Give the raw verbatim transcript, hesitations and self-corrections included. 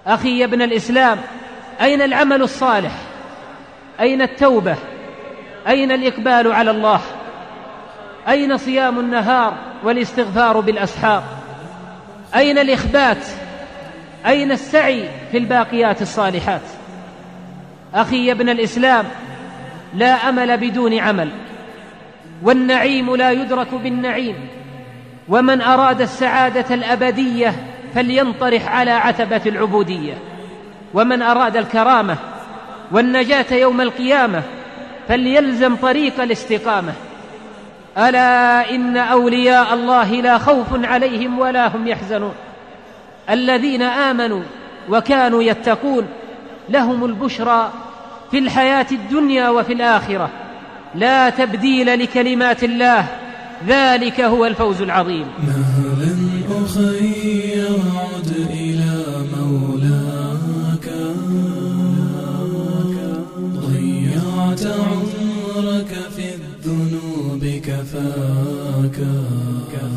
أخي يا ابن الإسلام، أين العمل الصالح؟ أين التوبة؟ أين الإقبال على الله؟ أين صيام النهار والاستغفار بالأسحار؟ أين الإخبات؟ أين السعي في الباقيات الصالحات؟ أخي يا ابن الإسلام، لا أمل بدون عمل، والنعيم لا يدرك بالنعيم، ومن أراد السعادة الأبدية فلينطرح على عتبة العبودية، ومن أراد الكرامة والنجاة يوم القيامة فليلزم طريق الاستقامة. ألا إن أولياء الله لا خوف عليهم ولا هم يحزنون، الذين آمنوا وكانوا يتقون لهم البشرى في الحياة الدنيا وفي الآخرة، لا تبديل لكلمات الله، ذلك هو الفوز العظيم. مهلا أخي عد إلى مولاك، ضيعت عمرك في الذنوب كفاك.